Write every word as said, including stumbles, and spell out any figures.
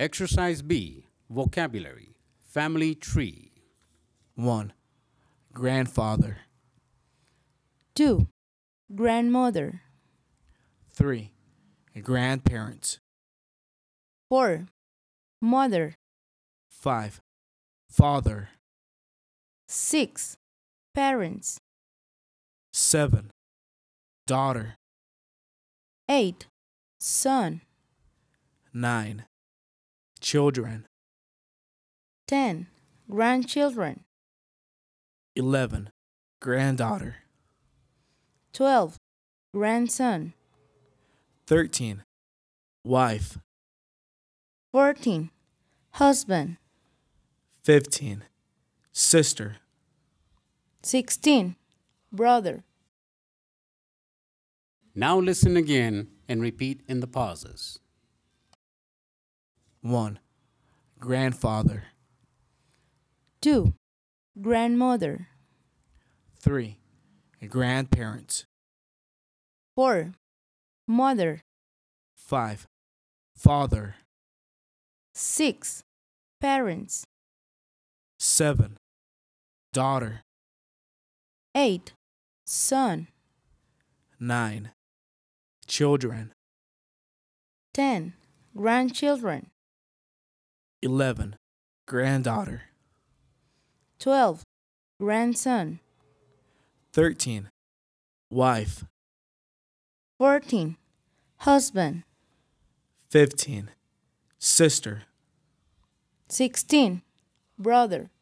Exercise B. Vocabulary. Family tree. one. Grandfather. two. Grandmother. three. Grandparents. four. Mother. five. Father. six. Parents. seven. Daughter. eight. Son. nine. Children. ten. Grandchildren. eleven. Granddaughter. twelve. Grandson. thirteen. Wife. fourteen. Husband. fifteen. Sister. sixteen. Brother. Now listen again and repeat in the pauses. one. Grandfather. two. Grandmother. three. Grandparents. four. Mother. five. Father. six. Parents. seven. Daughter. eight. Son. nine. Children. ten. Grandchildren. eleven. Granddaughter. twelve. Grandson. thirteen. Wife. fourteen. Husband. fifteen. Sister. sixteen. Brother.